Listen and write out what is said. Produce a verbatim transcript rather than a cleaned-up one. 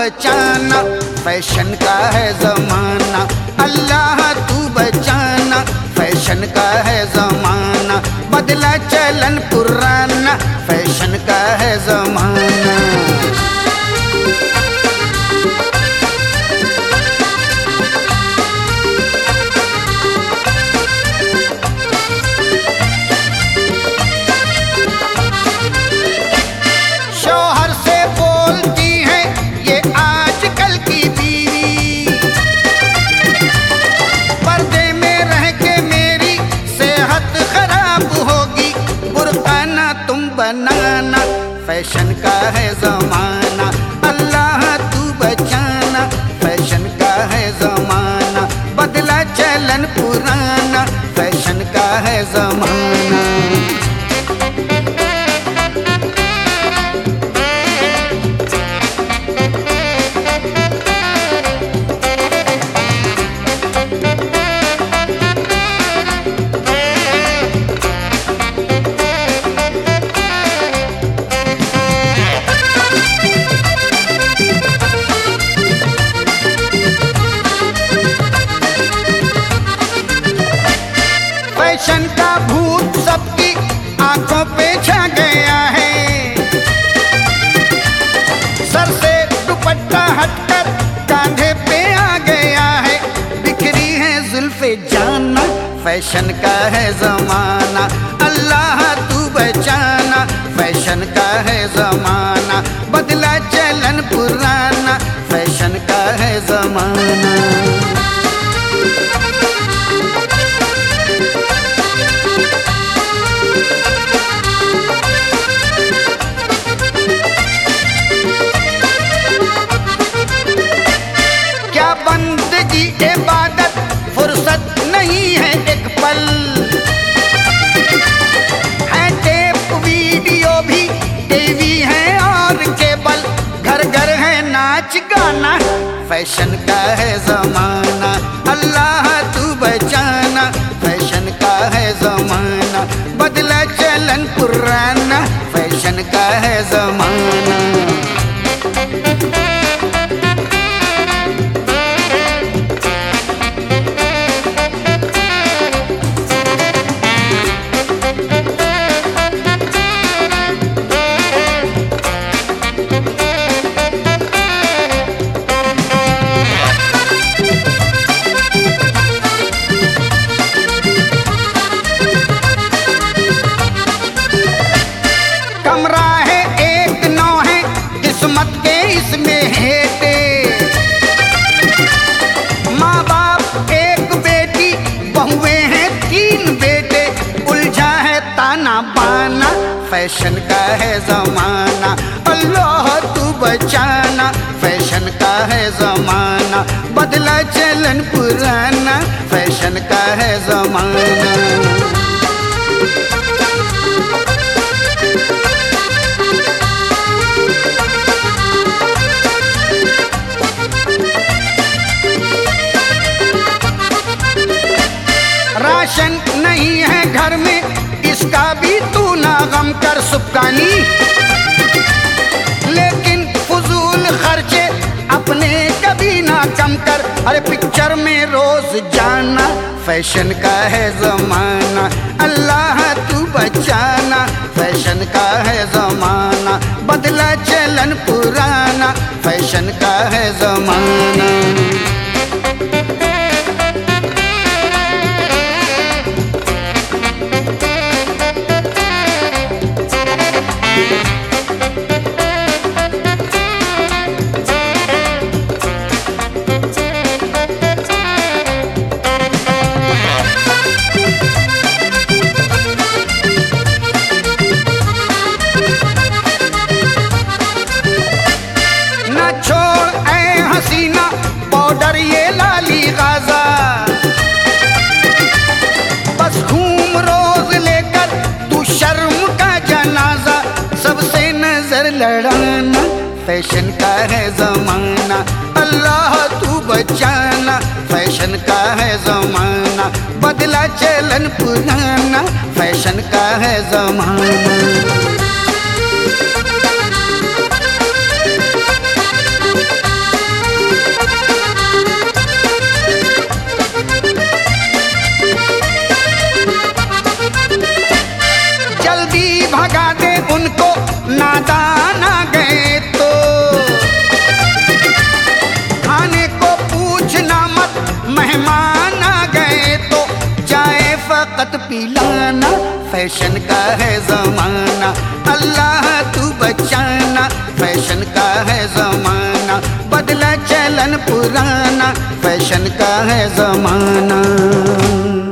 बचाना, फैशन का है ज़माना। अल्लाह तू बचाना, फैशन का है ज़माना। बदला चलन पुराना, फैशन का है ज़माना। शौहर से बोलती है ये आजकल की बीवी, पर्दे में रह के मेरी सेहत खराब होगी। बुर्का ना तुम बनाना, फैशन का है ज़माना। अल्लाह तू बचाना, फैशन का है ज़माना। बदला चलन पुराना, फैशन का है ज़माना। फैशन का भूत सबकी आंखों पे छा गया है। सर से दुपट्टा हटकर कांधे पे आ गया है। बिखरी है जुल्फे जाना, फैशन का है ज़माना। अल्लाह तू बचाना, फैशन का है ज़माना। बदला चलन पुराना, फैशन का है ज़माना। क्या बंदगी इबादत फुर्सत नहीं है एक पल, है टेप वीडियो भी टीवी है और केबल। घर घर है नाच गाना, फैशन का है ज़माना। अल्लाह तू बचाना, फैशन का है ज़माना। बदला चलन पुराना, फैशन का है ज़माना। कमरा है एक नौ है किस्मत के इसमें हेटे। माँ बाप एक बेटी, बहुएं हैं तीन बेटे। उलझा है ताना बाना, फैशन का है ज़माना। अल्लाह तू बचाना, फैशन का है ज़माना। बदला चलन पुराना, फैशन का है ज़माना। राशन नहीं है घर में, इसका भी तू ना गम कर सुबकानी। लेकिन फजूल खर्चे अपने कभी ना कम कर। अरे पिक्चर में रोज जाना, फैशन का है ज़माना। अल्लाह तू बचाना, फैशन का है ज़माना। बदला चलन पुराना, फैशन का है ज़माना। लड़ाना, फैशन का है ज़माना। अल्लाह तू बचाना, फैशन का है ज़माना। बदला चलन पुराना, फैशन का है ज़माना। भगा दे उनको नादान आ गए तो। खाने को पूछना मत मेहमान आ गए तो, चाय फकत पिलाना फैशन का है जमाना। अल्लाह तू बचाना फैशन का है जमाना, बदला चलन पुराना फैशन का है जमाना।